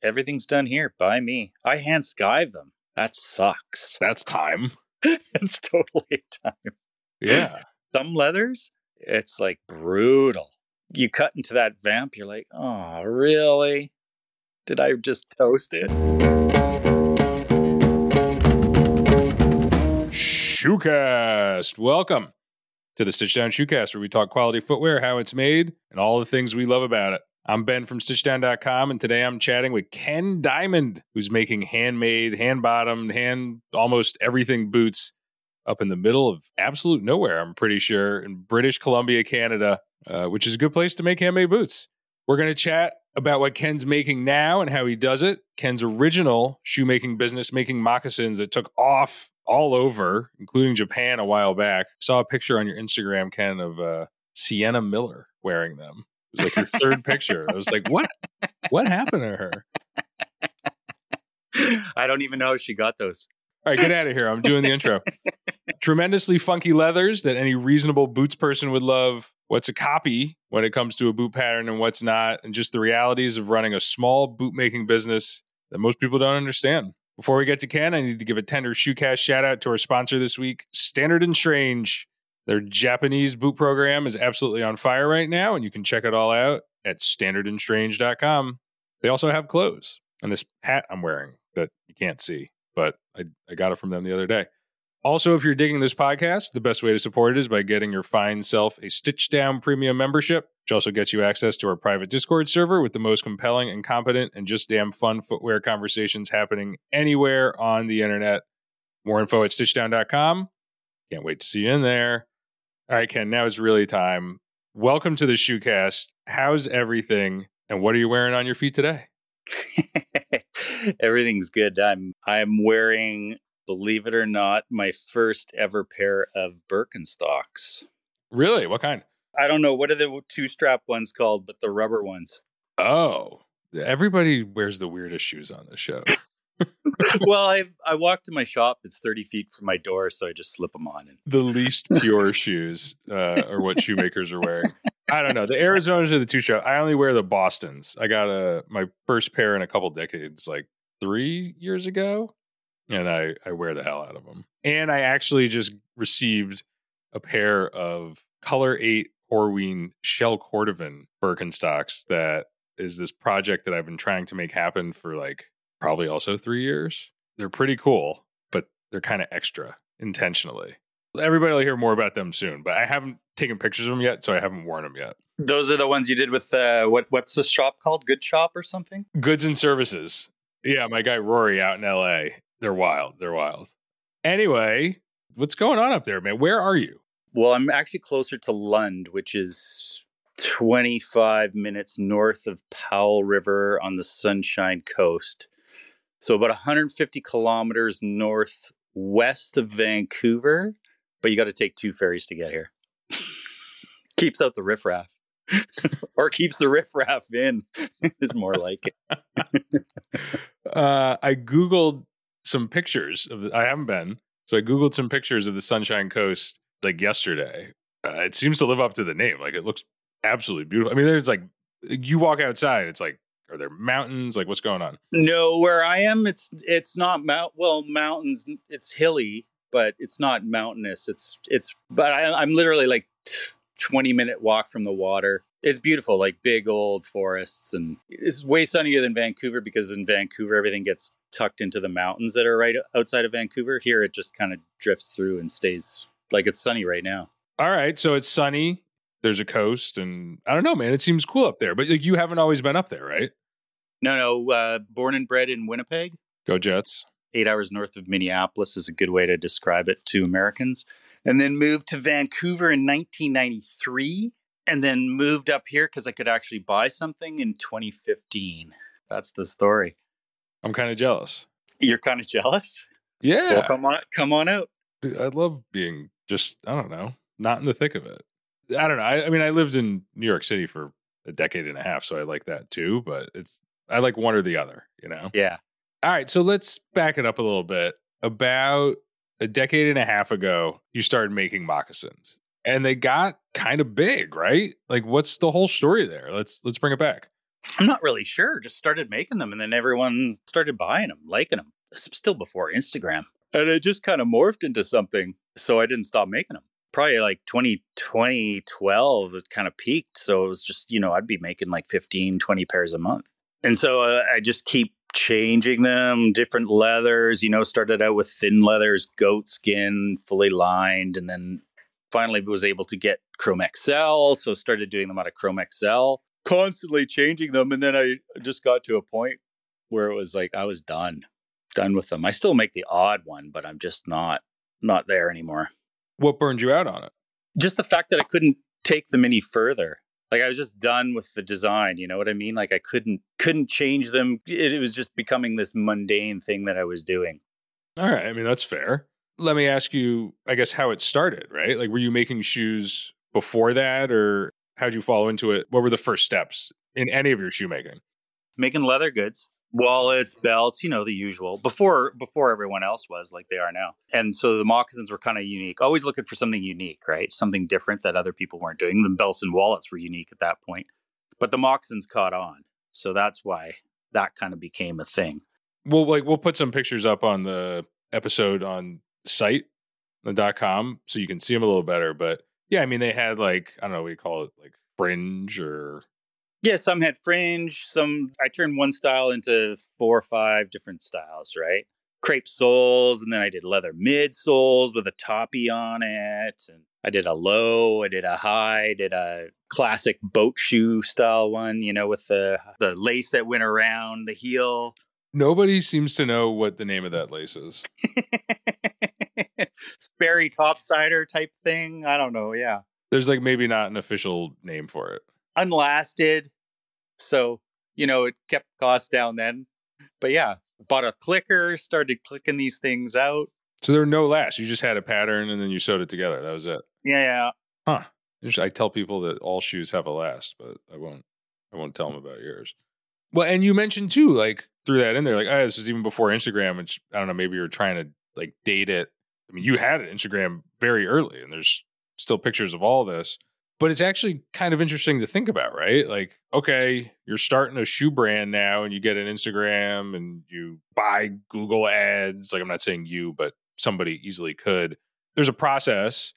Everything's done here by me. I hand skive them. That sucks. That's time. It's totally time. Yeah. Some leathers, it's like brutal. You cut into that vamp, you're like, oh, really? Did I just toast it? Shoecast. Welcome to the Stitch Down Shoecast, where we talk quality footwear, how it's made, and all the things we love about it. I'm Ben from StitchDown.com, and today I'm chatting with Ken Diamond, who's making handmade, hand-bottomed, almost everything boots up in the middle of absolute nowhere, I'm pretty sure, in British Columbia, Canada, which is a good place to make handmade boots. We're going to chat about what Ken's making now and how he does it. Ken's original shoemaking business, making moccasins that took off all over, including Japan a while back. Saw a picture on your Instagram, Ken, of Sienna Miller wearing them. It was like your third picture. I was like, what? What happened to her? I don't even know how she got those. All right, get out of here. I'm doing the intro. Tremendously funky leathers that any reasonable boots person would love. What's a copy when it comes to a boot pattern and what's not, and just the realities of running a small boot making business that most people don't understand. Before we get to Ken, I need to give a tender Shoecast shout out to our sponsor this week, Standard & Strange. Their Japanese boot program is absolutely on fire right now, and you can check it all out at standardandstrange.com. They also have clothes, and this hat I'm wearing that you can't see, but I got it from them the other day. Also, if you're digging this podcast, the best way to support it is by getting your fine self a Stitch Down premium membership, which also gets you access to our private Discord server with the most compelling and competent and just damn fun footwear conversations happening anywhere on the internet. More info at stitchdown.com. Can't wait to see you in there. All right, Ken, now it's really time. Welcome to the Shoecast. How's everything, and what are you wearing on your feet today? Everything's good. I'm wearing, believe it or not, my first ever pair of Birkenstocks. Really? What kind? I don't know. What are the two-strap ones called, but the rubber ones? Oh, everybody wears the weirdest shoes on the show. Well, I walk to my shop. It's 30 feet from my door, so I just slip them on. The least pure shoes are what shoemakers are wearing. I don't know. The Arizonas are the two-strap. I only wear the Bostons. I got my first pair in a couple decades, like 3 years ago, and I wear the hell out of them. And I actually just received a pair of Color 8 Horween Shell Cordovan Birkenstocks. That is this project that I've been trying to make happen for like probably also 3 years. They're pretty cool, but they're kind of extra intentionally. Everybody will hear more about them soon, but I haven't taken pictures of them yet, so I haven't worn them yet. Those are the ones you did with what's the shop called? Good Shop or something? Goods and Services. Yeah, my guy Rory out in LA. They're wild. They're wild. Anyway, what's going on up there, man? Where are you? Well, I'm actually closer to Lund, which is 25 minutes north of Powell River on the Sunshine Coast. So about 150 kilometers northwest of Vancouver, but you got to take 2 ferries to get here. Keeps out the riffraff. Or keeps the riffraff in, is more like it. I Googled some pictures I haven't been, so I Googled some pictures of the Sunshine Coast like yesterday. It seems to live up to the name. Like, it looks absolutely beautiful. I mean, there's like, you walk outside, it's like, are there mountains? Like, what's going on? No, where I am, it's not mountains. It's hilly, but it's not mountainous. But I'm literally like 20-minute walk from the water. It's beautiful, like big old forests, and it's way sunnier than Vancouver because in Vancouver everything gets tucked into the mountains that are right outside of Vancouver. Here it just kind of drifts through and stays like it's sunny right now. All right, so it's sunny. There's a coast, and I don't know, man. It seems cool up there, but like, you haven't always been up there, right? No. Born and bred in Winnipeg. Go Jets. 8 hours north of Minneapolis is a good way to describe it to Americans. And then moved to Vancouver in 1993, and then moved up here because I could actually buy something in 2015. That's the story. I'm kind of jealous. You're kind of jealous? Yeah. Well, come on out. Dude, I love being just, I don't know, not in the thick of it. I don't know. I mean, I lived in New York City for a decade and a half, so I like that too, but I like one or the other, you know? Yeah. All right, so let's back it up a little bit. About a decade and a half ago, you started making moccasins, and they got kind of big, right? Like, what's the whole story there? Let's bring it back. I'm not really sure. Just started making them, and then everyone started buying them, liking them. This was still before Instagram. And it just kind of morphed into something. So I didn't stop making them. Probably like 2020, 12, it kind of peaked. So it was just, I'd be making like 15, 20 pairs a month. And so I just keep changing them, different leathers, started out with thin leathers, goat skin, fully lined, and then finally was able to get Chrome XL. So started doing them out of Chrome XL, constantly changing them. And then I just got to a point where it was like I was done with them. I still make the odd one, but I'm just not there anymore. What burned you out on it? Just the fact that I couldn't take them any further. Like I was just done with the design, you know what I mean? Like I couldn't change them. It was just becoming this mundane thing that I was doing. All right, I mean that's fair. Let me ask you, I guess, how it started, right? Like were you making shoes before that, or how'd you follow into it? What were the first steps in any of your shoemaking? Making leather goods. Wallets, belts, the usual. Before everyone else was like they are now. And so the moccasins were kind of unique. Always looking for something unique, right? Something different that other people weren't doing. The belts and wallets were unique at that point. But the moccasins caught on. So that's why that kind of became a thing. We'll put some pictures up on the episode on site, the .com, so you can see them a little better. But yeah, I mean, they had like, I don't know what you call it, like fringe or... Yeah, some had fringe. I turned one style into 4 or 5 different styles, right? Crepe soles, and then I did leather midsoles with a toppy on it. And I did a low, I did a high, I did a classic boat shoe style one, with the lace that went around the heel. Nobody seems to know what the name of that lace is. Sperry topsider type thing. I don't know, yeah. There's like maybe not an official name for it. Unlasted. So, it kept costs down then. But yeah, bought a clicker, started clicking these things out. So there were no lasts. You just had a pattern and then you sewed it together. That was it. Yeah. Huh. I tell people that all shoes have a last, but I won't tell them about yours. Well, and you mentioned too, like threw that in there, like, this was even before Instagram, which I don't know, maybe you were trying to like date it. I mean, you had an Instagram very early and there's still pictures of all this. But it's actually kind of interesting to think about, right? Like, okay, you're starting a shoe brand now and you get an Instagram and you buy Google ads. Like, I'm not saying you, but somebody easily could. There's a process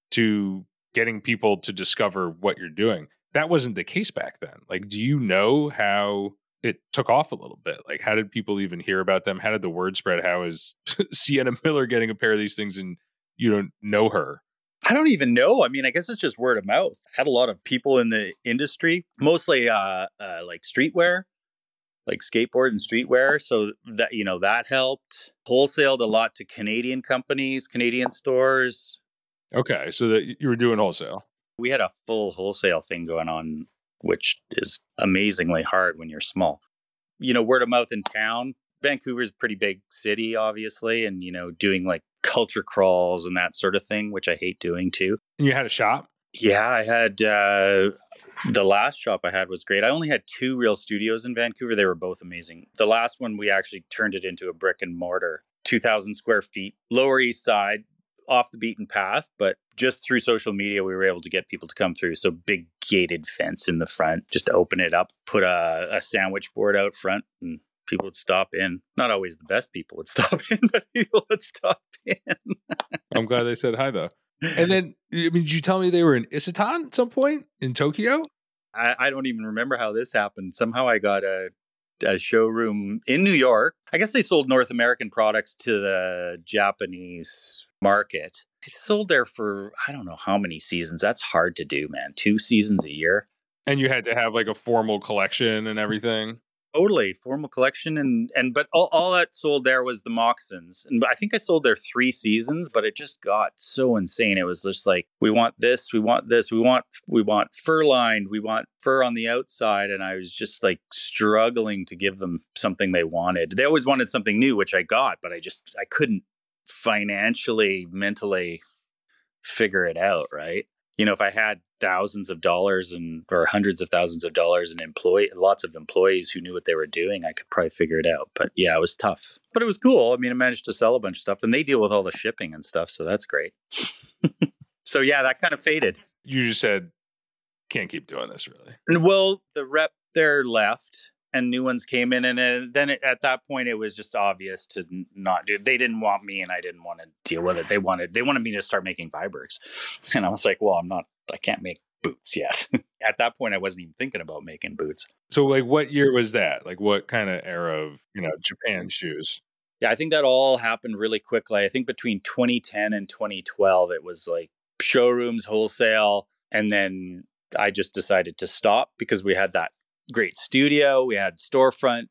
to getting people to discover what you're doing. That wasn't the case back then. Like, do you know how it took off a little bit? Like, how did people even hear about them? How did the word spread? How is Sienna Miller getting a pair of these things and you don't know her? I don't even know. I mean, I guess it's just word of mouth. I had a lot of people in the industry, mostly like streetwear, like skateboard and streetwear. So that, that helped. Wholesaled a lot to Canadian companies, Canadian stores. Okay. So that you were doing wholesale. We had a full wholesale thing going on, which is amazingly hard when you're small. Word of mouth in town. Vancouver's a pretty big city, obviously, and, doing like culture crawls and that sort of thing, which I hate doing too. And you had a shop? Yeah, I had the last shop I had was great. I only had 2 real studios in Vancouver. They were both amazing. The last one, we actually turned it into a brick and mortar, 2,000 square feet, Lower East Side, off the beaten path, but just through social media, we were able to get people to come through. So big gated fence in the front, just open it up, put a sandwich board out front, and people would stop in. Not always the best people would stop in, but people would stop in. I'm glad they said hi, though. And then, I mean, did you tell me they were in Isetan at some point in Tokyo? I don't even remember how this happened. Somehow I got a showroom in New York. I guess they sold North American products to the Japanese market. I sold there for, I don't know how many seasons. That's hard to do, man. 2 seasons a year. And you had to have like a formal collection and everything? Totally. Formal collection. But all that sold there was the moccasins. And I think I sold there 3 seasons, but it just got so insane. It was just like, we want this, we want this, we want fur lined, we want fur on the outside. And I was just like struggling to give them something they wanted. They always wanted something new, which I got, but I couldn't financially, mentally figure it out, right? If I had thousands of dollars or hundreds of thousands of dollars and lots of employees who knew what they were doing, I could probably figure it out. But yeah, it was tough. But it was cool. I mean, I managed to sell a bunch of stuff, and they deal with all the shipping and stuff, so that's great. So yeah, that kind of faded. You just said, can't keep doing this, really. And well, the rep there left and new ones came in. And then at that point, it was just obvious to not do. They didn't want me and I didn't want to deal with it. They wanted me to start making Vibergs. And I was like, well, I can't make boots yet. At that point, I wasn't even thinking about making boots. So like what year was that? Like what kind of era of, Japan shoes? Yeah, I think that all happened really quickly. I think between 2010 and 2012, it was like showrooms, wholesale. And then I just decided to stop because we had that great studio. We had storefront.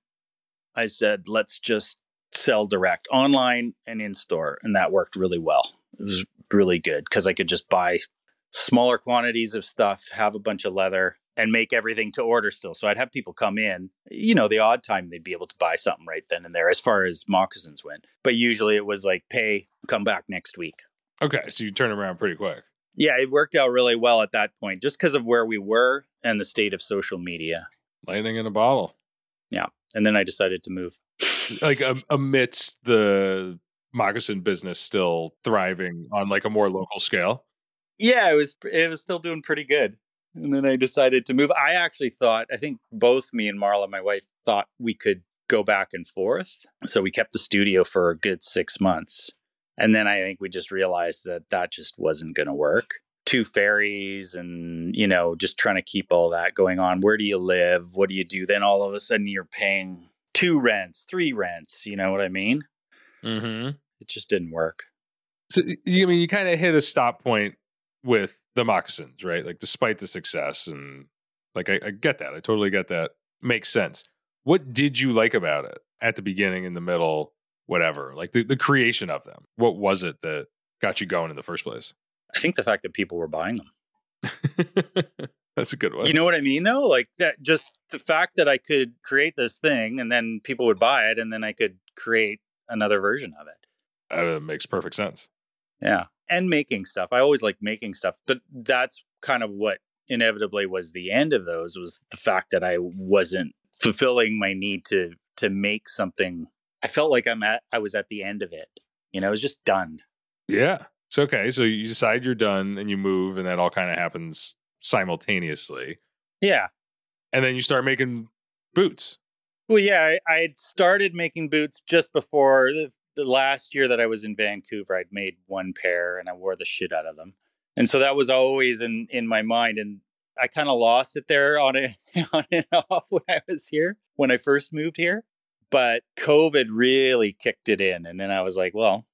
I said, let's just sell direct online and in store. And that worked really well. It was really good because I could just buy smaller quantities of stuff, have a bunch of leather, and make everything to order still. So I'd have people come in, the odd time they'd be able to buy something right then and there as far as moccasins went. But usually it was like, pay, come back next week. Okay, so you turn around pretty quick. Yeah, it worked out really well at that point, just because of where we were and the state of social media. Lightning in a bottle. Yeah, and then I decided to move. Like amidst the moccasin business still thriving on like a more local scale. Yeah, it was still doing pretty good. And then I decided to move. I think both me and Marla, my wife, thought we could go back and forth. So we kept the studio for a good 6 months. And then I think we just realized that just wasn't going to work. 2 ferries and, just trying to keep all that going on. Where do you live? What do you do? Then all of a sudden you're paying 2 rents, 3 rents. You know what I mean? Mm-hmm. It just didn't work. So, you kind of hit a stop point with the moccasins, right? Like despite the success, and like I get that. I totally get that. Makes sense. What did you like about it at the beginning, in the middle, whatever? Like the creation of them. What was it that got you going in the first place? I think the fact that people were buying them. That's a good one. You know what I mean, though? Like that, just the fact that I could create this thing and then people would buy it and then I could create another version of it. Makes perfect sense. Yeah. And making stuff. I always liked making stuff, but that's kind of what inevitably was the end of those, was the fact that I wasn't fulfilling my need to make something. I felt like I was at the end of it. It was just done. Yeah. It's okay. So you decide you're done and you move, and that all kind of happens simultaneously. Yeah. And then you start making boots. Well, yeah, I had started making boots just before the last year that I was in Vancouver. I'd made 1 pair and I wore the shit out of them. And so that was always in my mind. And I kind of lost it there on and off when I was here, when I first moved here. But COVID really kicked it in. And then I was like, well,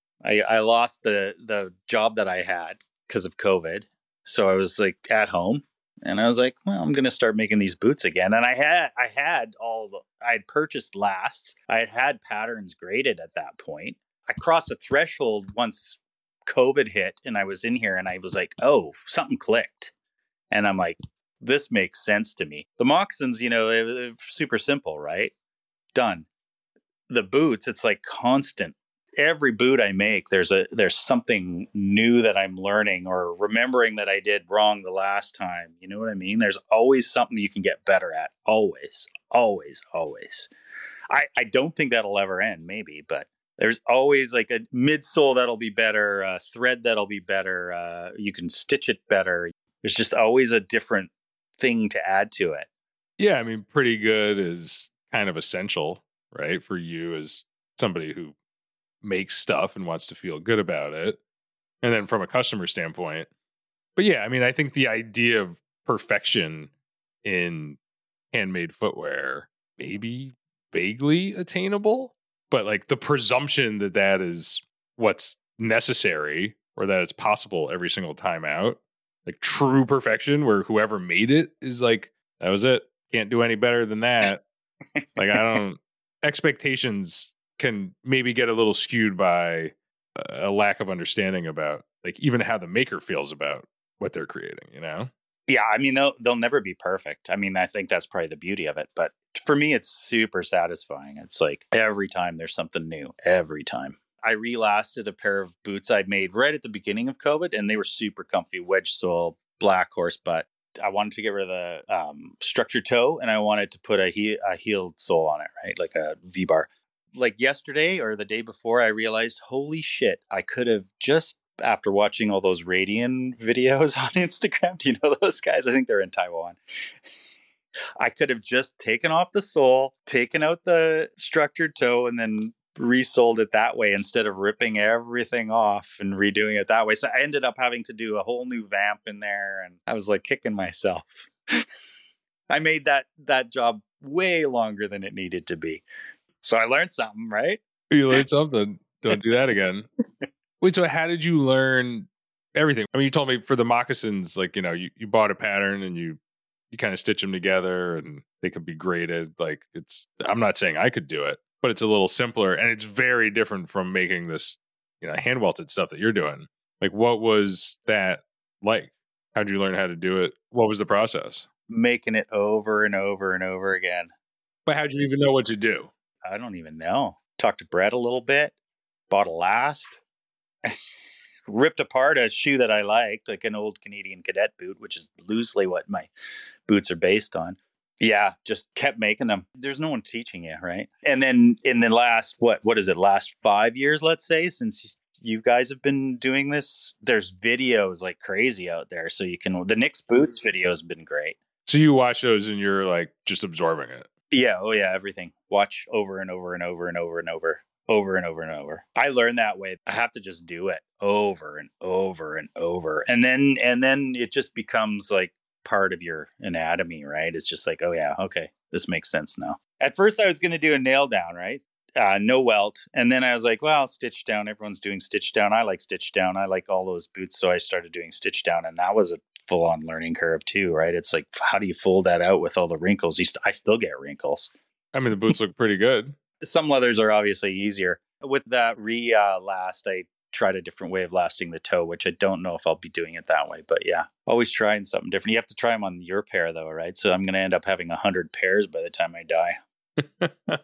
I lost the job that I had because of COVID. So I was like at home and I was like, well, I'm going to start making these boots again. And I had purchased lasts. I had patterns graded at that point. I crossed a threshold once COVID hit and I was in here and I was like, oh, something clicked. And I'm like, this makes sense to me. The moccasins, they're super simple, right? Done. The boots, it's like constant. Every boot I make, there's something new that I'm learning or remembering that I did wrong the last time. You know what I mean? There's always something you can get better at. Always, always, always. I don't think that'll ever end, maybe, but there's always like a midsole that'll be better, a thread that'll be better. You can stitch it better. There's just always a different thing to add to it. Yeah, pretty good is kind of essential, right? For you as somebody who makes stuff and wants to feel good about it. And then from a customer standpoint. But yeah, I think the idea of perfection in handmade footwear maybe vaguely attainable, but like the presumption that is what's necessary or that it's possible every single time out, like true perfection where whoever made it is like, that was it. Can't do any better than that. Like expectations can maybe get a little skewed by a lack of understanding about like even how the maker feels about what they're creating, Yeah, they'll never be perfect. I think that's probably the beauty of it. But for me, it's super satisfying. It's like every time there's something new, every time. I relasted a pair of boots I'd made right at the beginning of COVID, and they were super comfy, wedge sole, black horse butt. I wanted to get rid of the structured toe, and I wanted to put a heeled sole on it, right? Like a V-bar. Like yesterday or the day before, I realized, holy shit, I could have just, after watching all those Radian videos on Instagram, do you know those guys? I think they're in Taiwan. I could have just taken off the sole, taken out the structured toe, and then resoled it that way instead of ripping everything off and redoing it that way. So I ended up having to do a whole new vamp in there, and I was like kicking myself. I made that job way longer than it needed to be. So I learned something, right? You learned something. Don't do that again. Wait, so how did you learn everything? I mean, you told me for the moccasins, like, you bought a pattern and you kind of stitch them together and they could be graded. Like, I'm not saying I could do it, but it's a little simpler and it's very different from making this, hand welted stuff that you're doing. Like, what was that like? How did you learn how to do it? What was the process? Making it over and over and over again. But how'd you even know what to do? I don't even know. Talked to Brett a little bit, bought a last, ripped apart a shoe that I liked, like an old Canadian Cadet boot, which is loosely what my boots are based on. Yeah, just kept making them. There's no one teaching you, right? And then in the last, last 5 years, let's say, since you guys have been doing this, there's videos like crazy out there. So the Nick's Boots video has been great. So you watch those and you're like just absorbing it. Yeah. Oh yeah. Everything. Watch over and over and over and over and over and over and over. I learned that way. I have to just do it over and over and over. And then it just becomes like part of your anatomy, right? It's just like, oh yeah, okay, this makes sense now. At first I was going to do a nail down, right? No welt. And then I was like, well, stitch down. Everyone's doing stitch down. I like stitch down. I like all those boots. So I started doing stitch down, and that was a full on learning curve too, right? It's like, how do you fold that out with all the wrinkles? I still get wrinkles. I mean, the boots look pretty good. Some leathers are obviously easier. With that last, I tried a different way of lasting the toe, which I don't know if I'll be doing it that way. But yeah, always trying something different. You have to try them on your pair though, right? So I'm going to end up having 100 pairs by the time I die.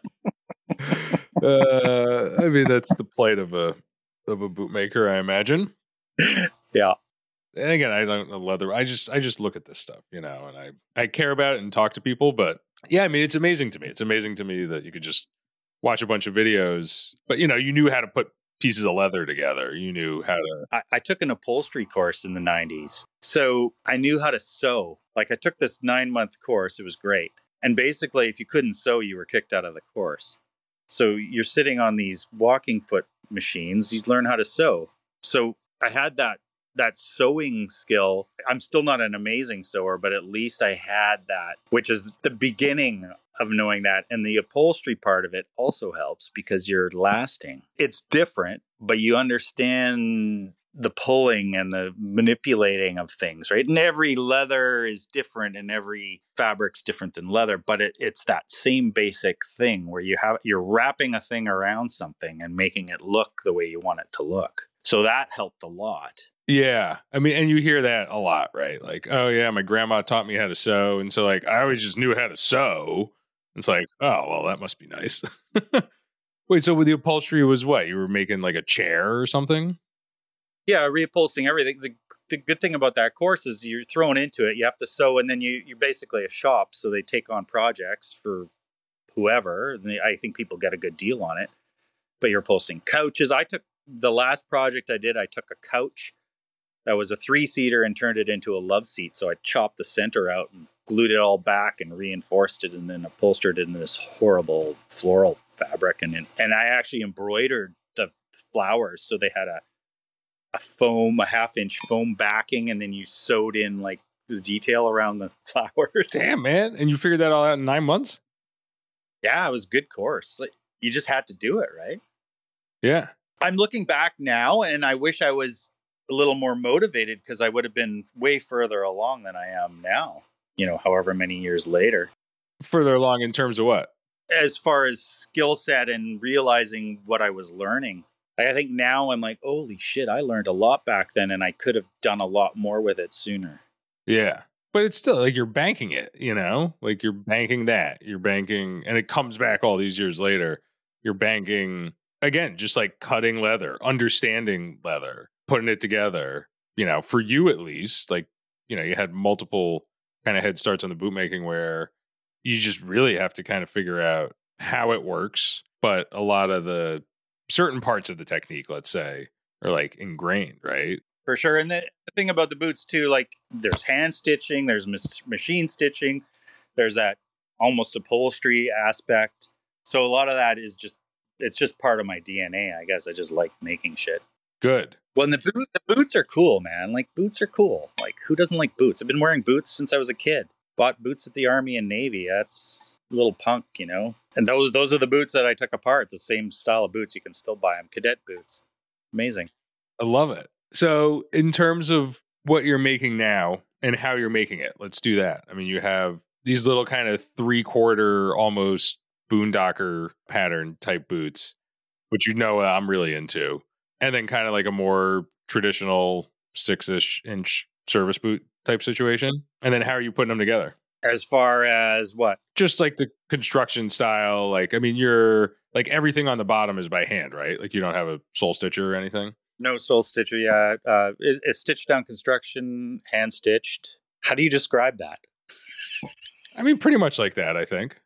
I mean, that's the plight of a bootmaker, I imagine. Yeah. And again, I don't know leather. I just look at this stuff, and I care about it and talk to people. But yeah, I mean, it's amazing to me. It's amazing to me that you could just watch a bunch of videos, but you knew how to put pieces of leather together. You knew how to. I took an upholstery course in the 90s, so I knew how to sew. Like, I took this 9-month course. It was great. And basically, if you couldn't sew, you were kicked out of the course. So you're sitting on these walking foot machines. You learn how to sew. So I had that sewing skill. I'm still not an amazing sewer, but at least I had that, which is the beginning of knowing that. And the upholstery part of it also helps because you're lasting. It's different, but you understand the pulling and the manipulating of things, right? And every leather is different and every fabric's different than leather, but it's that same basic thing where you're wrapping a thing around something and making it look the way you want it to look. So that helped a lot. Yeah. I mean, and you hear that a lot, right? Like, oh yeah, my grandma taught me how to sew. And so like, I always just knew how to sew. It's like, oh, well, that must be nice. Wait, so with the upholstery was what? You were making like a chair or something? Yeah, reupholstering everything. The good thing about that course is you're thrown into it. You have to sew, and then you're basically a shop. So they take on projects for whoever. I think people get a good deal on it. But you're upholstering couches. The last project I did, I took a couch that was a 3-seater and turned it into a love seat. So I chopped the center out and glued it all back and reinforced it and then upholstered it in this horrible floral fabric. And I actually embroidered the flowers. So they had a half-inch foam backing, and then you sewed in like the detail around the flowers. Damn, man. And you figured that all out in 9 months? Yeah, it was a good course. You just had to do it, right? Yeah. I'm looking back now, and I wish I was a little more motivated because I would have been way further along than I am now, however many years later. Further along in terms of what? As far as skill set and realizing what I was learning. I think now I'm like, holy shit, I learned a lot back then, and I could have done a lot more with it sooner. Yeah. But it's still like you're banking it, like you're banking that. You're banking, and it comes back all these years later. You're banking, again, just like cutting leather, understanding leather, putting it together, for you at least. Like, you had multiple kind of head starts on the bootmaking where you just really have to kind of figure out how it works. But a lot of the certain parts of the technique, let's say, are like ingrained, right? For sure. And the thing about the boots too, like there's hand stitching, there's machine stitching, There's that almost upholstery aspect. So a lot of that is it's just part of my DNA, I guess. I just like making shit. Good. Well, and the boots are cool, man. Like, boots are cool. Like, who doesn't like boots? I've been wearing boots since I was a kid. Bought boots at the Army and Navy. That's a little punk, you know? And those are the boots that I took apart. The same style of boots. You can still buy them. Cadet boots. Amazing. I love it. So in terms of what you're making now and how you're making it, let's do that. I mean, you have these little kind of 3/4 almost boondocker pattern type boots, which I'm really into. And then kind of like a more traditional 6-ish inch service boot type situation. And then how are you putting them together? As far as what? Just like the construction style. Like, I mean, you're like everything on the bottom is by hand, right? Like you don't have a sole stitcher or anything? No sole stitcher, yeah. It's stitched down construction, hand stitched. How do you describe that? I mean, pretty much like that, I think.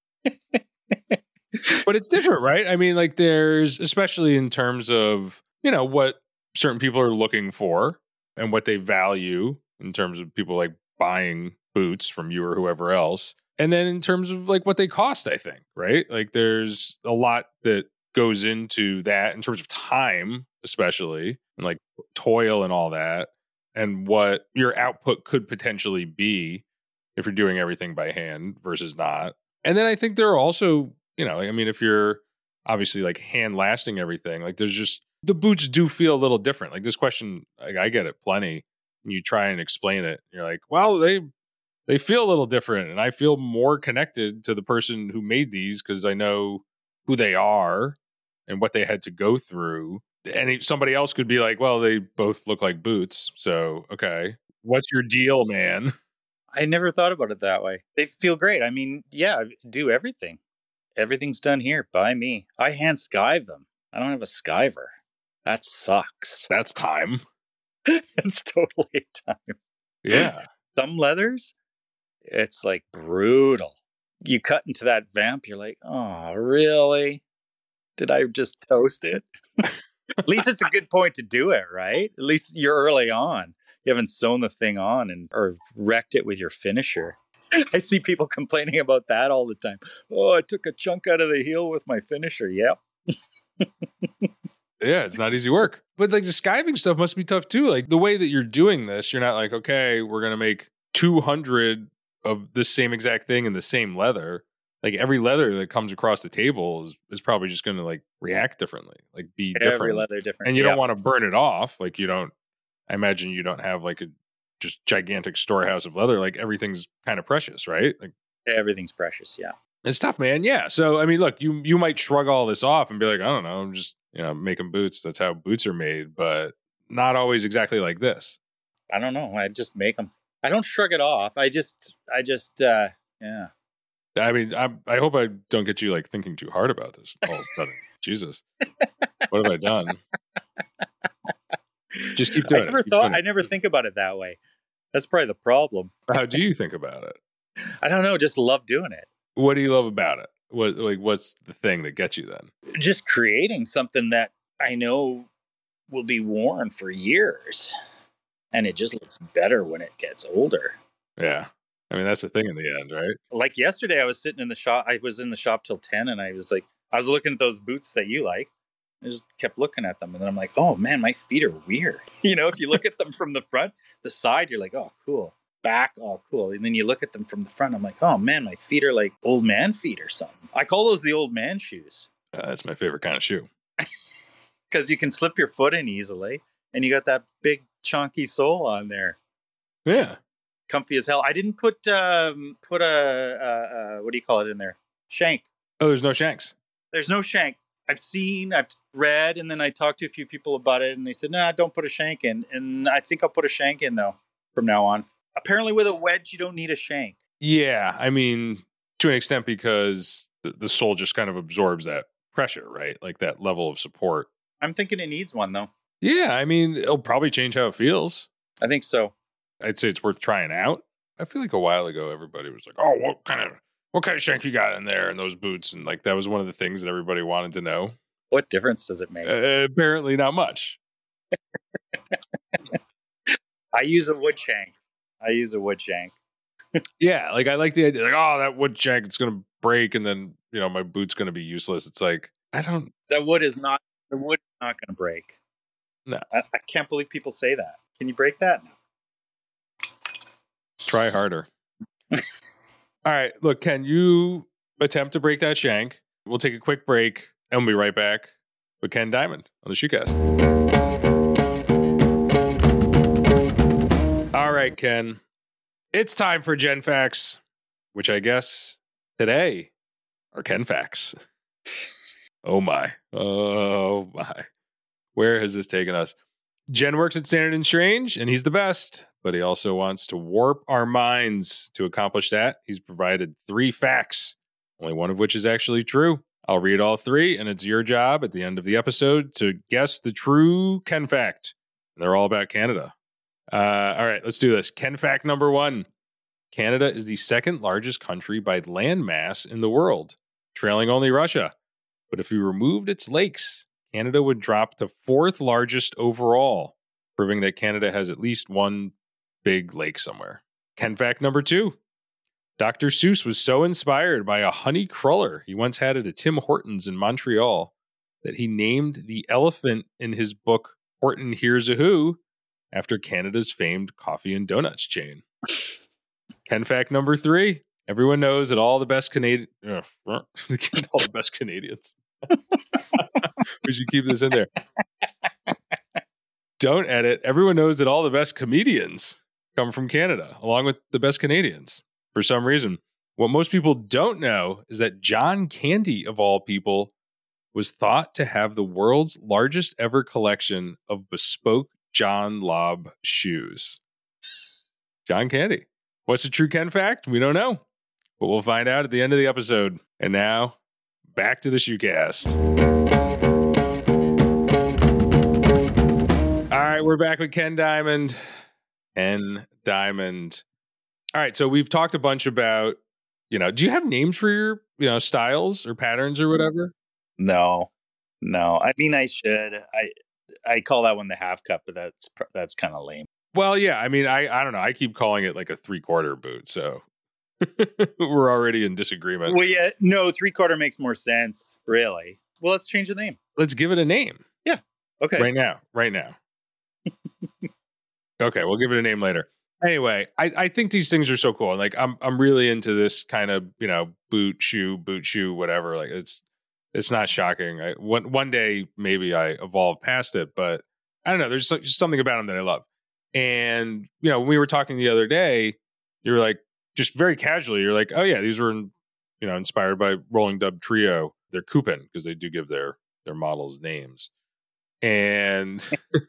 But it's different, right? I mean, like there's, especially in terms of, what certain people are looking for and what they value in terms of people like buying boots from you or whoever else. And then in terms of like what they cost, I think, right? Like there's a lot that goes into that in terms of time, especially, and like toil and all that, and what your output could potentially be if you're doing everything by hand versus not. And then I think there are also, I mean, if you're obviously like hand lasting everything, like there's just, the boots do feel a little different. Like this question, like I get it plenty. And you try and explain it. You're like, well, they feel a little different. And I feel more connected to the person who made these because I know who they are and what they had to go through. And somebody else could be like, well, they both look like boots. So, okay, what's your deal, man? I never thought about it that way. They feel great. I mean, yeah, I do everything. Everything's done here by me. I hand skive them. I don't have a skiver. That sucks. That's time. It's totally time. Yeah. Some leathers, it's like brutal. You cut into that vamp, you're like, oh, really? Did I just toast it? At least it's a good point to do it, right? At least you're early on. You haven't sewn the thing on or wrecked it with your finisher. I see people complaining about that all the time. Oh, I took a chunk out of the heel with my finisher. Yep. Yeah, it's not easy work. But like the skiving stuff must be tough too. Like the way that you're doing this, you're not like, okay, we're going to make 200 of the same exact thing in the same leather. Like every leather that comes across the table is probably just going to like react differently, like be different. Every leather different. And you don't want to burn it off. Like I imagine you don't have like a just gigantic storehouse of leather. Like everything's kind of precious, right? Like everything's precious. Yeah. It's tough, man. Yeah. So, I mean, look, you might shrug all this off and be like, I don't know, I'm just, making boots. That's how boots are made, but not always exactly like this. I don't know. I just make them. I don't shrug it off. I just, yeah. I mean, I hope I don't get you like thinking too hard about this. Oh, Jesus. What have I done? Just keep doing it. I never think about it that way. That's probably the problem. How do you think about it? I don't know. Just love doing it. What do you love about it? What's the thing that gets you then? Just creating something that I know will be worn for years. And it just looks better when it gets older. Yeah. I mean, that's the thing in the end, right? Like yesterday, I was sitting in the shop. I was in the shop till 10 and I was looking at those boots that you like. I just kept looking at them. And then I'm like, oh man, my feet are weird. If you look at them from the front, the side, you're like, oh, cool. Back, oh, cool. And then you look at them from the front, I'm like, oh man, my feet are like old man feet or something. I call those the old man shoes. That's my favorite kind of shoe. Because you can slip your foot in easily. And you got that big chunky sole on there. Yeah. Comfy as hell. I didn't put a what do you call it in there? Shank. Oh, there's no shanks. There's no shank. I've read, and then I talked to a few people about it, and they said, nah, don't put a shank in. And I think I'll put a shank in, though, from now on. Apparently, with a wedge, you don't need a shank. Yeah, I mean, to an extent, because the sole just kind of absorbs that pressure, right? Like that level of support. I'm thinking it needs one, though. Yeah, I mean, it'll probably change how it feels. I think so. I'd say it's worth trying out. I feel like a while ago, everybody was like, oh, what kind of shank you got in there in those boots? And like that was one of the things that everybody wanted to know. What difference does it make? Apparently not much. I use a wood shank. Yeah, like I like the idea, like, oh, that wood shank, it's gonna break, and then my boot's gonna be useless. It's like The wood is not going to break. No. I can't believe people say that. Can you break that? No. Try harder. All right, look, Ken, you attempt to break that shank. We'll take a quick break, and we'll be right back with Ken Diamond on the Shoecast. All right, Ken, it's time for Gen Facts, which I guess today are Ken Facts. Oh my. Where has this taken us? Jen works at Standard & Strange, and he's the best, but he also wants to warp our minds. To accomplish that, he's provided 3 facts, only one of which is actually true. I'll read all 3, and it's your job at the end of the episode to guess the true Ken fact. And they're all about Canada. All right, let's do this. Ken fact number 1. Canada is the second largest country by land mass in the world, trailing only Russia. But if we removed its lakes, Canada would drop to 4th largest overall, proving that Canada has at least one big lake somewhere. Ken fact number 2. Dr. Seuss was so inspired by a honey cruller he once had at a Tim Hortons in Montreal that he named the elephant in his book Horton Hears a Who after Canada's famed coffee and donuts chain. Ken fact number 3. Everyone knows that all the best Canadians. All the best Canadians. We should keep this in there. Don't edit. Everyone knows that all the best comedians come from Canada, along with the best Canadians, for some reason. What most people don't know is that John Candy, of all people, was thought to have the world's largest ever collection of bespoke John Lobb shoes. John Candy. What's the true Ken fact? We don't know, but we'll find out at the end of the episode. And now, back to the Shoecast. All right, we're back with Ken Diamond. Ken Diamond. All right, so we've talked a bunch about, do you have names for your, styles or patterns or whatever? No. I mean, I should. I call that one the half cup, but that's kind of lame. Well, yeah. I mean, I don't know. I keep calling it like a 3/4 boot, so we're already in disagreement. Well, yeah, no, 3/4 makes more sense, really. Well, let's change the name. Let's give it a name. Yeah. Okay. Right now. Okay, we'll give it a name later. Anyway, I think these things are so cool. Like I'm really into this kind of, boot shoe, whatever. Like it's not shocking. One day maybe I evolve past it, but I don't know. There's just something about them that I love. And, when we were talking the other day, you were like, just very casually, you're like, oh yeah, these were, inspired by Rolling Dub Trio. They're Coupon because they do give their models names. And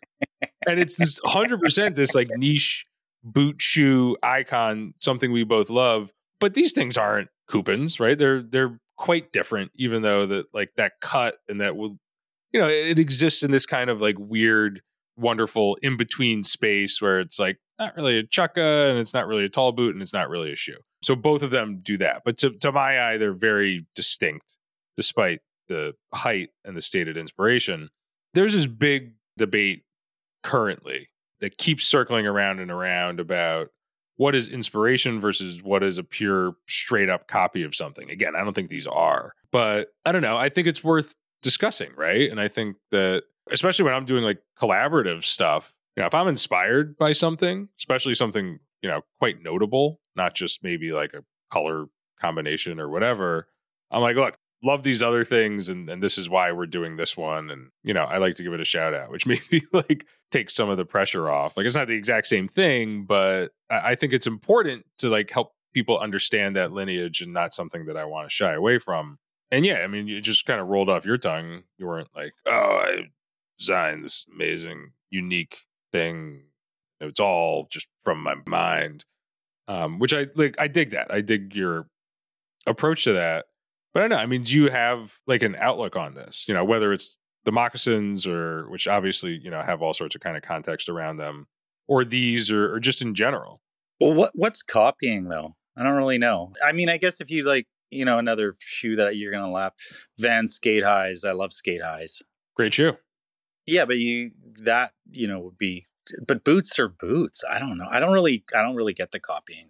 and it's this 100% this like niche boot shoe icon, something we both love. But these things aren't Coupons, right? They're quite different, even though that cut and that will, it exists in this kind of like weird, wonderful in between space where it's like not really a chukka and it's not really a tall boot and it's not really a shoe. So both of them do that. But to my eye, they're very distinct, despite the height and the stated inspiration. There's this big debate currently that keeps circling around and around about what is inspiration versus what is a pure straight up copy of something. Again, I don't think these are, but I don't know. I think it's worth discussing, right? And I think that especially when I'm doing like collaborative stuff, if I'm inspired by something, especially something, quite notable, not just maybe like a color combination or whatever, I'm like, look, love these other things and this is why we're doing this one. And, I like to give it a shout out, which maybe like takes some of the pressure off. Like it's not the exact same thing, but I think it's important to like help people understand that lineage and not something that I want to shy away from. And yeah, I mean, you just kind of rolled off your tongue. You weren't like, oh, I designed this amazing, unique thing. It's all just from my mind, which I like. I dig that. I dig your approach to that. But I don't know. I mean, do you have like an outlook on this? Whether it's the moccasins or which obviously, have all sorts of kind of context around them, or these or just in general. Well, what's copying though? I don't really know. I mean, I guess if you like, another shoe that you're going to lap, Vans Skate Highs. I love Skate Highs. Great shoe. Yeah, but would be, but boots are boots. I don't know. I don't really get the copying thing,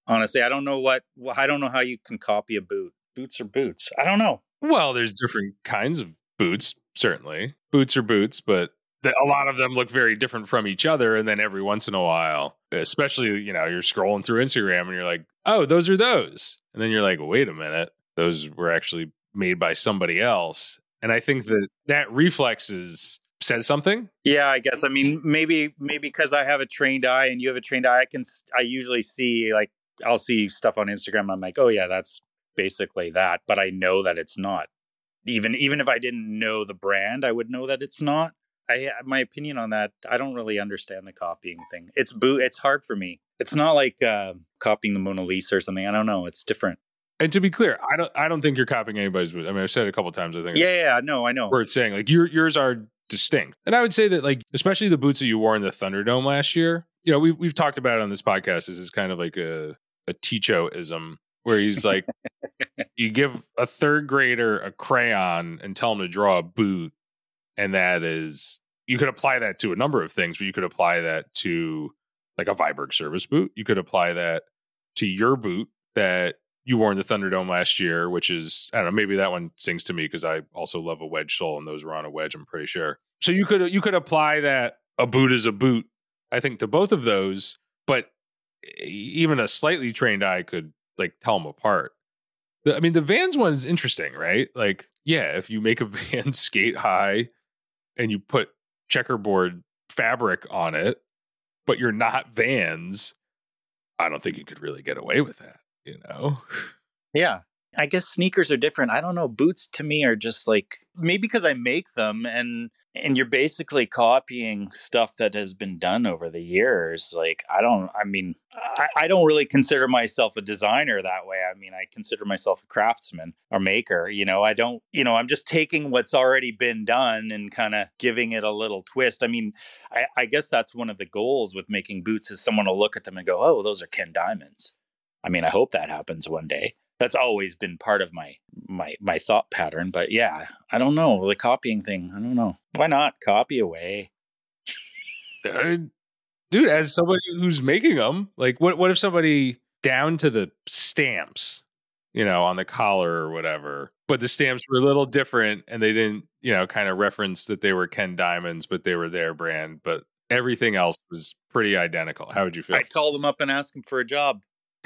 Honestly, I don't know how you can copy a boot. Boots are boots. I don't know. Well, there's different kinds of boots, certainly. Boots are boots, but a lot of them look very different from each other. And then every once in a while, especially, you're scrolling through Instagram and you're like, oh, those are those. And then you're like, wait a minute, those were actually made by somebody else. And I think that reflex says something. Yeah, I guess. I mean, maybe because I have a trained eye and you have a trained eye, I usually see, like, I'll see stuff on Instagram. I'm like, oh yeah, that's basically that. But I know that it's not. Even if I didn't know the brand, I would know that it's not. My opinion on that, I don't really understand the copying thing. It's hard for me. It's not like copying the Mona Lisa or something. I don't know. It's different. And to be clear, I don't think you're copying anybody's boots. I mean, I've said it a couple of times. I think no, I know. Worth saying, like, yours are distinct. And I would say that, like, especially the boots that you wore in the Thunderdome last year, we've talked about it on this podcast. This is kind of like a Ticho-ism where he's like, you give a third grader a crayon and tell him to draw a boot. And that is, you could apply that to a number of things, but you could apply that to like a Viberg service boot. You could apply that to your boot that you wore in the Thunderdome last year, which is, I don't know, maybe that one sings to me because I also love a wedge sole and those were on a wedge, I'm pretty sure. So you could apply that a boot is a boot, I think, to both of those, but even a slightly trained eye could like tell them apart. The Vans one is interesting, right? Like, yeah, if you make a Vans skate high and you put checkerboard fabric on it, but you're not Vans, I don't think you could really get away with that, Yeah. I guess sneakers are different. I don't know. Boots to me are just like, maybe because I make them and you're basically copying stuff that has been done over the years. Like, I don't really consider myself a designer that way. I mean, I consider myself a craftsman or maker. I'm just taking what's already been done and kind of giving it a little twist. I mean, I guess that's one of the goals with making boots is someone will look at them and go, oh, those are Ken Diamonds. I mean, I hope that happens one day. That's always been part of my thought pattern. But yeah, I don't know. The copying thing, I don't know. Why not copy away? Dude, as somebody who's making them, like what if somebody down to the stamps, on the collar or whatever, but the stamps were a little different and they didn't, kind of reference that they were Ken Diamonds, but they were their brand, but everything else was pretty identical. How would you feel? I'd call them up and ask them for a job.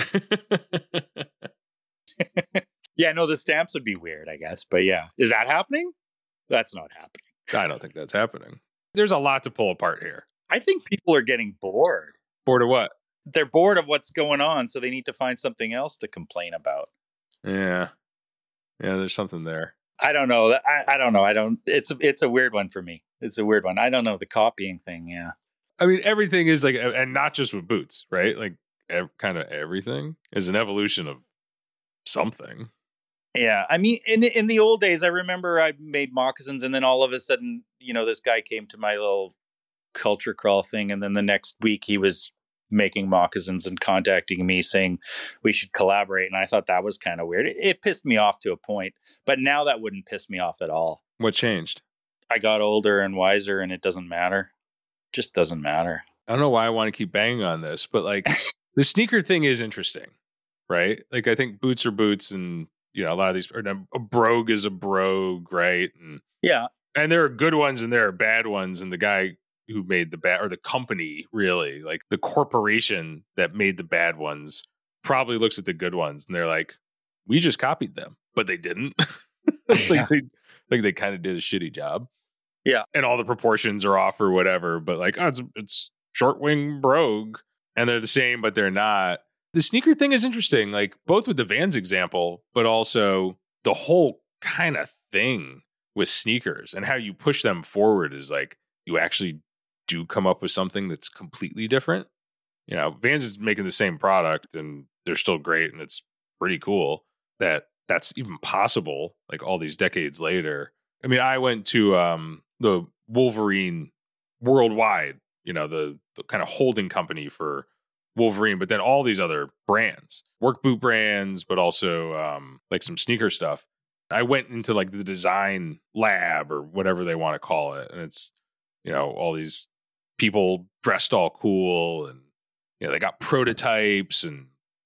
Yeah, no, the stamps would be weird, I guess. But yeah, is that happening? That's not happening. I don't think that's happening. There's a lot to pull apart here. I think people are getting bored. Bored of what? They're bored of what's going on, so they need to find something else to complain about. Yeah, there's something there. I don't know. I don't know. It's a weird one for me. It's a weird one. I don't know, the copying thing. Yeah. I mean, everything is like, and not just with boots, right? Like, kind of everything is an evolution of something. Yeah, I mean, in the old days, I remember I made moccasins, and then all of a sudden, this guy came to my little culture crawl thing, and then the next week he was making moccasins and contacting me saying we should collaborate, and I thought that was kind of weird. It pissed me off to a point, but now that wouldn't piss me off at all. What changed? I got older and wiser, and it doesn't matter. Just doesn't matter. I don't know why I want to keep banging on this, but like the sneaker thing is interesting, right? Like, I think boots are boots, and a lot of these, a brogue is a brogue, right? And yeah, and there are good ones and there are bad ones, and the guy who made the bad, or the company, really, like the corporation that made the bad ones, probably looks at the good ones and they're like, we just copied them, but they didn't. They kind of did a shitty job. Yeah, and all the proportions are off or whatever, but like, oh, it's short wing brogue, and they're the same, but they're not. The sneaker thing is interesting, like both with the Vans example, but also the whole kind of thing with sneakers and how you push them forward is like, you actually do come up with something that's completely different. Vans is making the same product and they're still great, and it's pretty cool that that's even possible, like all these decades later. I mean, I went to the Wolverine Worldwide, the kind of holding company for Wolverine, but then all these other brands, work boot brands, but also like some sneaker stuff. I went into like the design lab or whatever they want to call it, and it's all these people dressed all cool, and they got prototypes and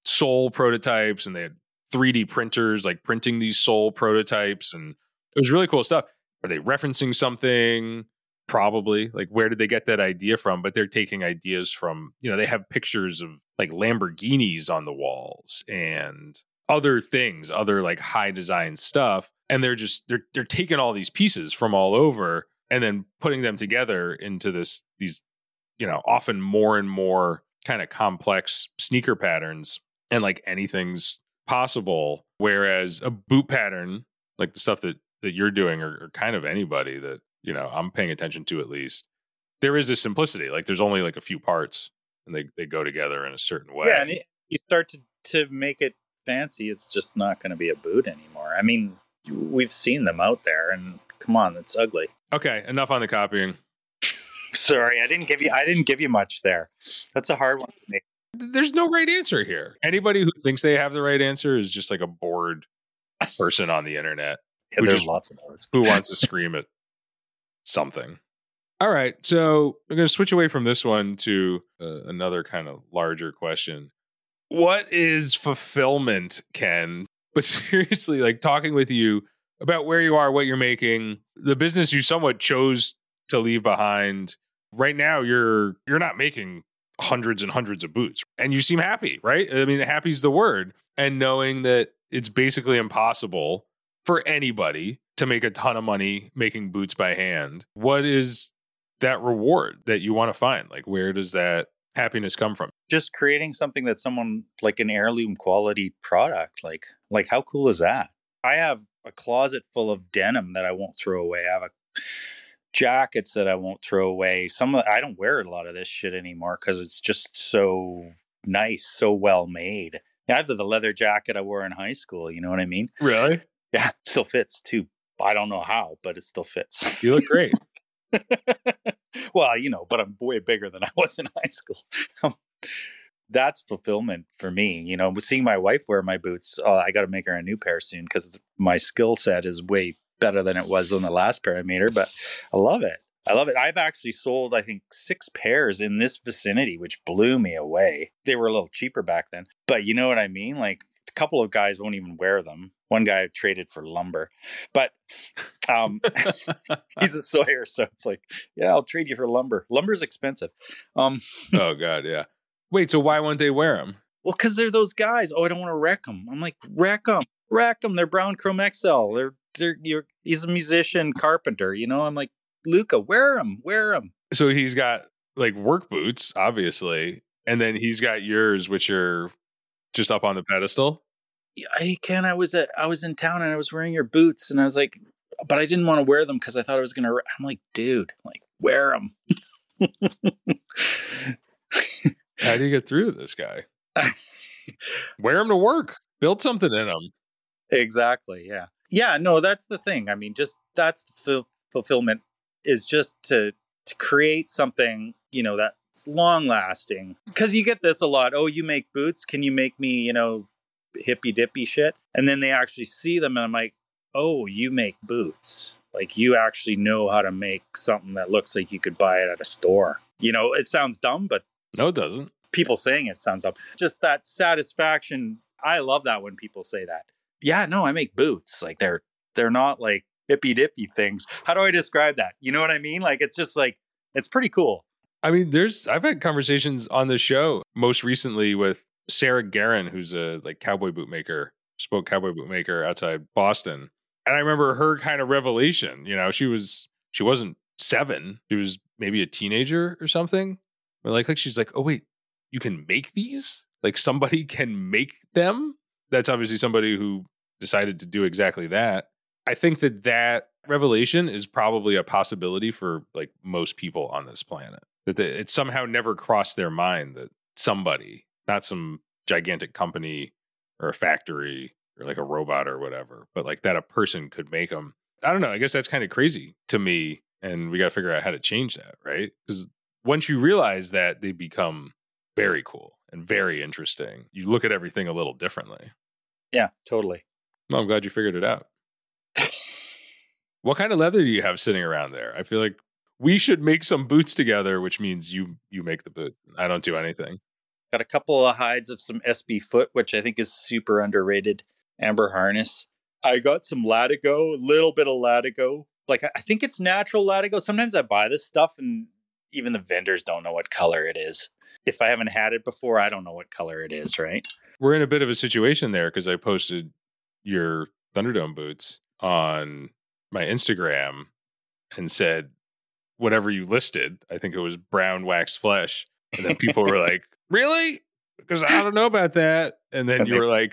sole prototypes, and they had 3D printers like printing these sole prototypes, and it was really cool stuff. Are they referencing something? Probably. Like, where did they get that idea from? But they're taking ideas from, they have pictures of like Lamborghinis on the walls and other things, other like high design stuff. And they're taking all these pieces from all over and then putting them together into these often more and more kind of complex sneaker patterns, and like anything's possible. Whereas a boot pattern, like the stuff that you're doing, or kind of anybody that, I'm paying attention to, at least, there is this simplicity. Like, there's only like a few parts and they go together in a certain way. Yeah, and you start to make it fancy, it's just not going to be a boot anymore. I mean, we've seen them out there, and come on, it's ugly. Okay, enough on the copying. Sorry, I didn't give you much there. That's a hard one to make. There's no right answer here. Anybody who thinks they have the right answer is just like a bored person on the internet. Yeah, there's lots of those. Who wants to scream at something. All right, so I'm going to switch away from this one to another kind of larger question. What is fulfillment, Ken? But seriously, like, talking with you about where you are, what you're making, the business you somewhat chose to leave behind. Right now, you're not making hundreds and hundreds of boots, and you seem happy, right? I mean, happy's the word. And knowing that it's basically impossible for anybody to make a ton of money making boots by hand, what is that reward that you want to find? Like, where does that happiness come from? Just creating something that someone, like an heirloom quality product, like how cool is that? I have a closet full of denim that I won't throw away. I have jackets that I won't throw away. I don't wear a lot of this shit anymore because it's just so nice, so well made. I have the leather jacket I wore in high school. You know what I mean? Really? Yeah, it still fits too. I don't know how, but it still fits. You look great. Well, but I'm way bigger than I was in high school. That's fulfillment for me. Seeing my wife wear my boots, I got to make her a new pair soon because my skill set is way better than it was on the last pair I made her. But I love it. I've actually sold, I think, 6 pairs in this vicinity, which blew me away. They were a little cheaper back then. But you know what I mean? Like, a couple of guys won't even wear them. One guy traded for lumber, but he's a sawyer, so it's like, yeah, I'll trade you for lumber. Lumber's expensive. Oh God, yeah. Wait, so why won't they wear them? Well, because they're those guys. Oh, I don't want to wreck them. I'm like, wreck them. They're brown chrome XL. He's a musician, carpenter. I'm like, Luca, wear them. So he's got like work boots, obviously, and then he's got yours, which are just up on the pedestal. Hey, Ken, I was in town and I was wearing your boots, and I was like, but I didn't want to wear them because I thought I was gonna. I'm like, dude, like, wear them. How do you get through this guy? Wear them to work. Build something in them. Exactly. Yeah. Yeah. No, that's the thing. I mean, just that's the fulfillment, is just to create something, that's long lasting. Because you get this a lot. Oh, you make boots. Can you make me, hippy dippy shit? And then they actually see them, and I'm like, oh, you make boots. Like, you actually know how to make something that looks like you could buy it at a store. It sounds dumb, but no, it doesn't. People saying it sounds dumb. Just that satisfaction. I love that when people say that. Yeah, no, I make boots. Like, they're not like hippy dippy things. How do I describe that? You know what I mean? Like, it's just like, it's pretty cool. I mean, I've had conversations on the show most recently with Sarah Guerin, who's a like cowboy boot maker, bespoke cowboy boot maker outside Boston. And I remember her kind of revelation. She wasn't 7. She was maybe a teenager or something. But like she's like, oh wait, you can make these? Like, somebody can make them? That's obviously somebody who decided to do exactly that. I think that revelation is probably a possibility for like most people on this planet. That it somehow never crossed their mind that somebody, not some gigantic company or a factory or like a robot or whatever, but like that a person could make them. I don't know. I guess that's kind of crazy to me. And we got to figure out how to change that, right? Because once you realize that, they become very cool and very interesting. You look at everything a little differently. Yeah, totally. Well, I'm glad you figured it out. What kind of leather do you have sitting around there? I feel like we should make some boots together, which means you make the boot. I don't do anything. Got a couple of hides of some SB foot, which I think is super underrated. Amber harness. I got some Latigo, a little bit of Latigo. Like, I think it's natural Latigo. Sometimes I buy this stuff and even the vendors don't know what color it is. If I haven't had it before, I don't know what color it is, right? We're in a bit of a situation there because I posted your Thunderdome boots on my Instagram and said, whatever you listed, I think it was brown waxed flesh. And then people were like, really? Because I don't know about that. And then you were like,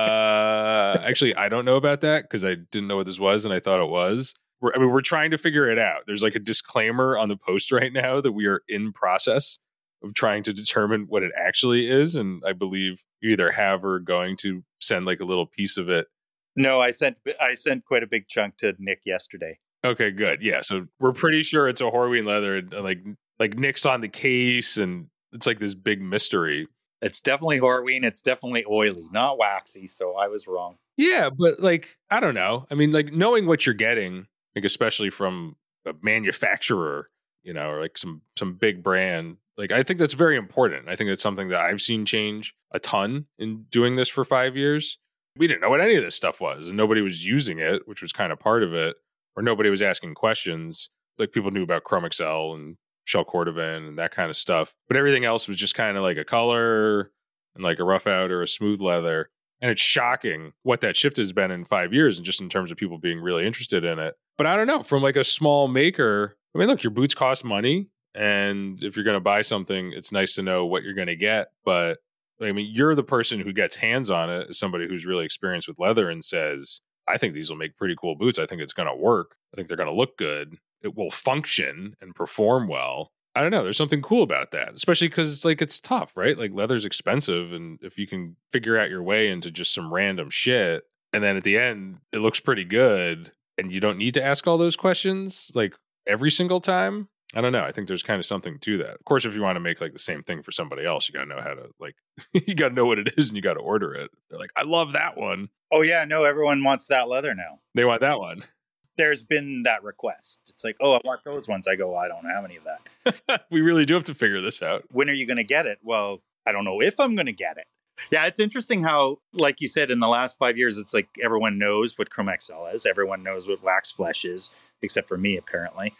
actually, I don't know about that because I didn't know what this was and I thought it was. We're trying to figure it out. There's like a disclaimer on the post right now that we are in process of trying to determine what it actually is. And I believe you either have or are going to send like a little piece of it. No, I sent quite a big chunk to Nick yesterday. Okay, good. Yeah, so we're pretty sure it's a Horween leather. And like Nick's on the case, and it's like this big mystery. It's definitely Horween. It's definitely oily, not waxy. So I was wrong. Yeah, but like I don't know. I mean, like knowing what you're getting, like especially from a manufacturer, you know, or like some big brand. Like I think that's very important. I think that's something that I've seen change a ton in doing this for 5 years. We didn't know what any of this stuff was, and nobody was using it, which was kind of part of it. Or nobody was asking questions. Like people knew about Chrome Excel and Shell Cordovan and that kind of stuff. But everything else was just kind of like a color and like a rough out or a smooth leather. And it's shocking what that shift has been in 5 years and just in terms of people being really interested in it. But I don't know, from like a small maker, I mean, look, your boots cost money. And if you're going to buy something, it's nice to know what you're going to get. But I mean, you're the person who gets hands on it as somebody who's really experienced with leather and says, I think these will make pretty cool boots. I think it's going to work. I think they're going to look good. It will function and perform well. I don't know. There's something cool about that, especially because like it's tough, right? Like leather's expensive. And if you can figure out your way into just some random shit, and then at the end, it looks pretty good and you don't need to ask all those questions like every single time. I don't know. I think there's kind of something to that. Of course, if you want to make like the same thing for somebody else, you got to know how to like, you got to know what it is and you got to order it. They're like, I love that one. Oh, yeah. No, everyone wants that leather now. They want that one. There's been that request. It's like, oh, I want those ones. I go, well, I don't have any of that. We really do have to figure this out. When are you going to get it? Well, I don't know if I'm going to get it. Yeah, it's interesting how, like you said, in the last 5 years, it's like everyone knows what Chrome XL is. Everyone knows what wax flesh is, except for me, apparently.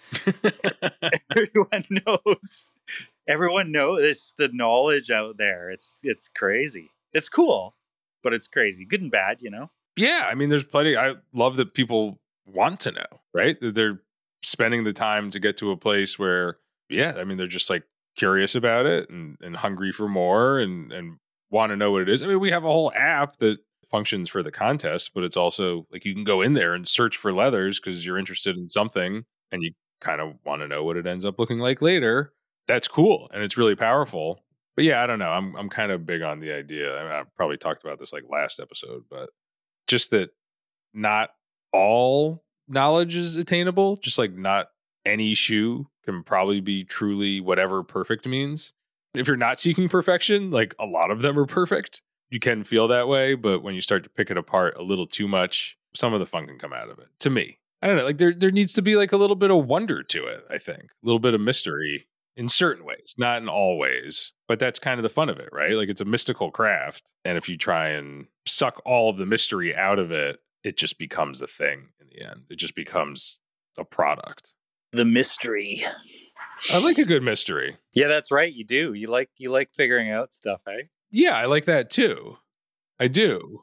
Everyone knows. Everyone knows. It's the knowledge out there. It's crazy. It's cool, but it's crazy. Good and bad, you know? Yeah, I mean, there's plenty. I love that people want to know, right? That they're spending the time to get to a place where, yeah, I mean, they're just like curious about it and hungry for more and want to know what it is. I mean, we have a whole app that functions for the contest, but it's also like you can go in there and search for leathers because you're interested in something and you kind of want to know what it ends up looking like later. That's cool and it's really powerful. But yeah, I don't know. I'm kind of big on the idea. I mean, I probably talked about this like last episode, but just that not all knowledge is attainable. Just like not any shoe can probably be truly whatever perfect means. If you're not seeking perfection, like a lot of them are perfect. You can feel that way, but when you start to pick it apart a little too much, some of the fun can come out of it. To me, I don't know. Like there needs to be like a little bit of wonder to it. I think a little bit of mystery in certain ways, not in all ways. But that's kind of the fun of it, right? Like it's a mystical craft, and if you try and suck all of the mystery out of it, it just becomes a thing in the end. It just becomes a product. The mystery. I like a good mystery. Yeah, that's right. You do. You like figuring out stuff, eh? Yeah, I like that too. I do.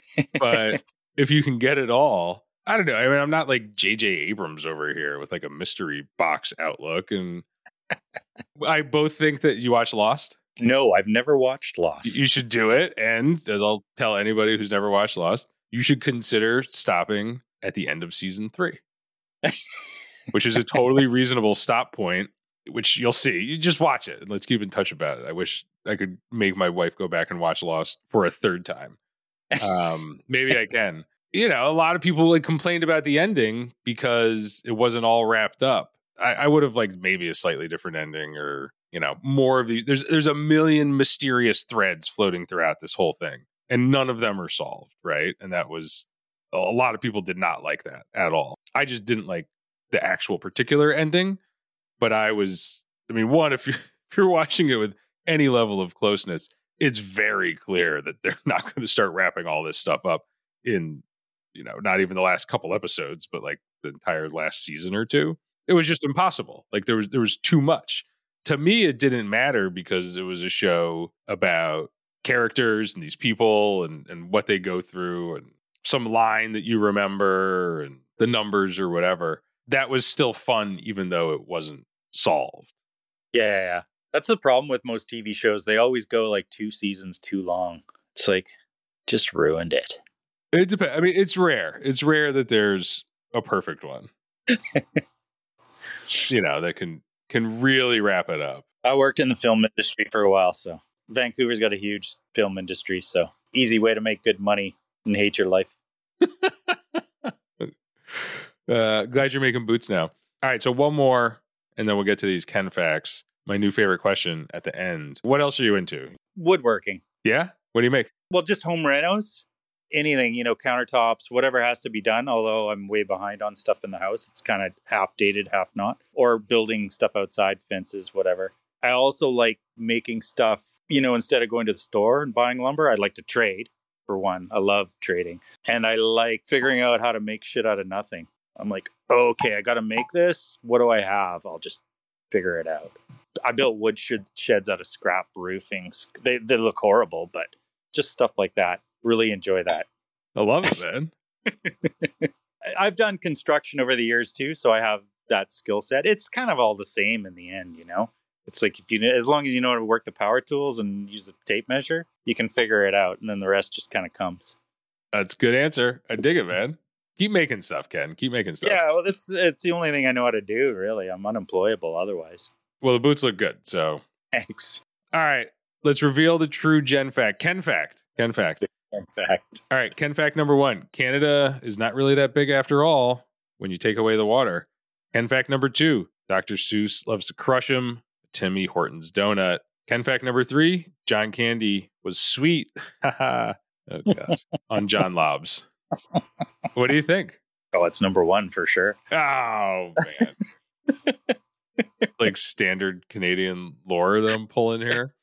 But if you can get it all, I don't know. I mean, I'm not like J.J. Abrams over here with like a mystery box outlook. And I both think that you watch Lost. No, I've never watched Lost. You should do it. And as I'll tell anybody who's never watched Lost, you should consider stopping at the end of season 3, which is a totally reasonable stop point, which you'll see. You just watch it and let's keep in touch about it. I wish I could make my wife go back and watch Lost for a third time. Maybe I can. You know, a lot of people like complained about the ending because it wasn't all wrapped up. I would have liked maybe a slightly different ending or, you know, more of these. There's a million mysterious threads floating throughout this whole thing and none of them are solved. Right. And that was a lot of people did not like that at all. I just didn't like the actual particular ending, but one, if you're watching it with any level of closeness, it's very clear that they're not going to start wrapping all this stuff up in, not even the last couple episodes, but like the entire last season or two. It was just impossible. Like there was too much. To me, it didn't matter because it was a show about characters and these people and what they go through and some line that you remember and the numbers or whatever. That was still fun, even though it wasn't solved. Yeah. That's the problem with most TV shows. They always go like 2 seasons too long. It's like, just ruined it. It depends. I mean, it's rare. It's rare that there's a perfect one. That can really wrap it up. I worked in the film industry for a while, so Vancouver's got a huge film industry, so easy way to make good money and hate your life. Glad you're making boots now. All right, so one more, and then we'll get to these Ken facts. My new favorite question at the end. What else are you into? Woodworking. Yeah? What do you make? Well, just home renos. Anything, countertops, whatever has to be done. Although I'm way behind on stuff in the house. It's kind of half dated, half not. Or building stuff outside, fences, whatever. I also like making stuff, instead of going to the store and buying lumber, I'd like to trade, for one. I love trading. And I like figuring out how to make shit out of nothing. I'm like, okay, I got to make this. What do I have? I'll just figure it out. I built wood sheds out of scrap roofings. They look horrible, but just stuff like that. Really enjoy that. I love it, man. I've done construction over the years too, so I have that skill set. It's kind of all the same in the end, It's like as long as you know how to work the power tools and use the tape measure, you can figure it out, and then the rest just kind of comes. That's a good answer. I dig it, man. Keep making stuff, Ken. Keep making stuff. Yeah, well, it's the only thing I know how to do, really. I'm unemployable otherwise. Well, the boots look good, so. Thanks. All right, let's reveal the true Ken fact. Ken fact. Ken fact. All right, Ken fact number 1. Canada is not really that big after all when you take away the water. Ken fact number 2. Dr. Seuss loves to crush him. Timmy Hortons donut. Ken fact number 3. John Candy was sweet. Oh, gosh. On John Lobs. What do you think? Oh, it's number 1 for sure. Oh, man. Like standard Canadian lore that I'm pulling here.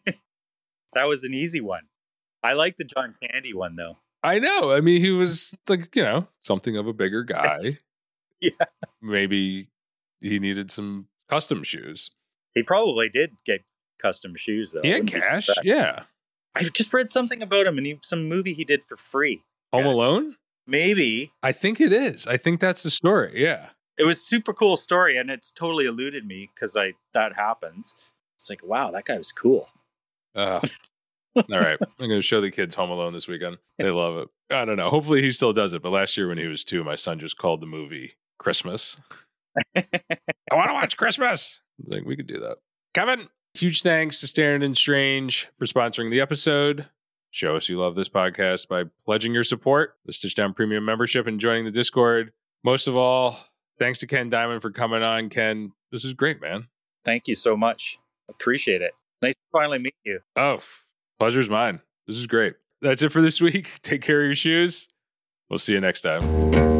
That was an easy one. I like the John Candy one, though. I know. I mean, he was like, something of a bigger guy. Yeah. Maybe he needed some custom shoes. He probably did get custom shoes, though. He had cash. Yeah. I just read something about him in some movie he did for free. Home Alone? Maybe. I think it is. I think that's the story. Yeah. It was a super cool story, and it's totally eluded me because that happens. It's like, wow, that guy was cool. All right. I'm going to show the kids Home Alone this weekend. They love it. I don't know. Hopefully he still does it. But last year when he was 2, my son just called the movie Christmas. I want to watch Christmas. I was like, we could do that. Kevin, huge thanks to Staring and Strange for sponsoring the episode. Show us you love this podcast by pledging your support, the Stitch Down Premium membership, and joining the Discord. Most of all, thanks to Ken Diamond for coming on. Ken, this is great, man. Thank you so much. Appreciate it. Nice to finally meet you. Oh, pleasure's mine. This is great. That's it for this week. Take care of your shoes. We'll see you next time.